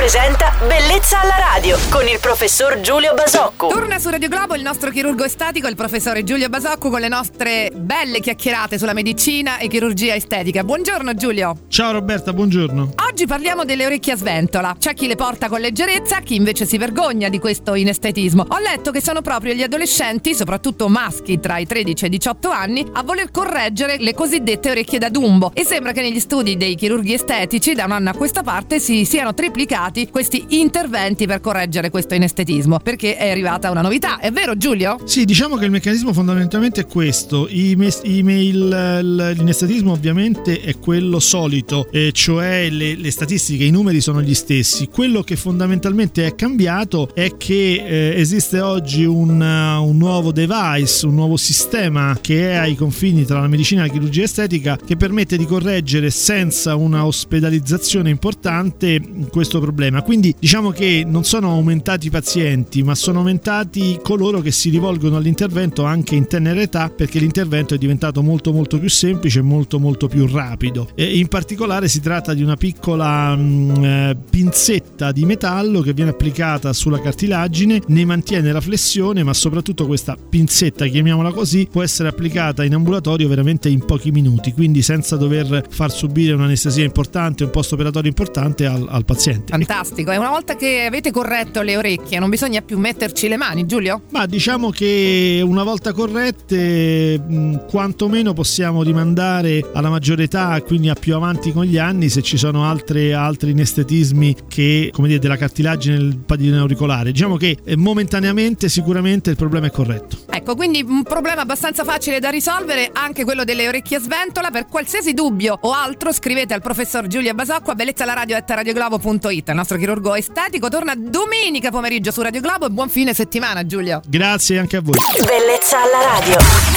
presenta Bellezza alla radio con il professor Giulio Basocco. Torna su Radio Globo il nostro chirurgo estetico, il professore Giulio Basocco, con le nostre belle chiacchierate sulla medicina e chirurgia estetica. Buongiorno Giulio. Ciao Roberta, buongiorno. Oggi parliamo delle orecchie a sventola. C'è chi le porta con leggerezza, chi invece si vergogna di questo inestetismo. Ho letto che sono proprio gli adolescenti, soprattutto maschi tra i 13 e i 18 anni, a voler correggere le cosiddette orecchie da Dumbo, e sembra che negli studi dei chirurghi estetici da un anno a questa parte si siano triplicati questi interventi per correggere questo inestetismo, perché è arrivata una novità. È vero Giulio? Sì, diciamo che il meccanismo fondamentalmente è questo. L'inestetismo ovviamente è quello solito, cioè le statistiche, i numeri sono gli stessi. Quello che fondamentalmente è cambiato è che esiste oggi un nuovo device, un nuovo sistema che è ai confini tra la medicina e la chirurgia estetica, che permette di correggere senza una ospedalizzazione importante questo problema. Quindi diciamo che non sono aumentati i pazienti, ma sono aumentati coloro che si rivolgono all'intervento anche in tenera età, perché l'intervento è diventato molto molto più semplice e molto molto più rapido. E in particolare si tratta di una piccola pinzetta di metallo che viene applicata sulla cartilagine, ne mantiene la flessione, ma soprattutto questa pinzetta, chiamiamola così, può essere applicata in ambulatorio veramente in pochi minuti, quindi senza dover far subire un'anestesia importante, un post operatorio importante al paziente. Fantastico. E una volta che avete corretto le orecchie non bisogna più metterci le mani, Giulio? Ma diciamo che una volta corrette quantomeno possiamo rimandare alla maggiore età, quindi a più avanti con gli anni, se ci sono altri inestetismi che, come dire, della cartilagine del padiglione auricolare. Diciamo che momentaneamente sicuramente il problema è corretto. Ecco, quindi un problema abbastanza facile da risolvere, anche quello delle orecchie a sventola. Per qualsiasi dubbio o altro scrivete al professor Giulio Basocco a bellezzalaradio@radioglobo.it. Il nostro chirurgo estetico torna domenica pomeriggio su Radio Globo, e buon fine settimana Giulio. Grazie anche a voi. Bellezza alla radio.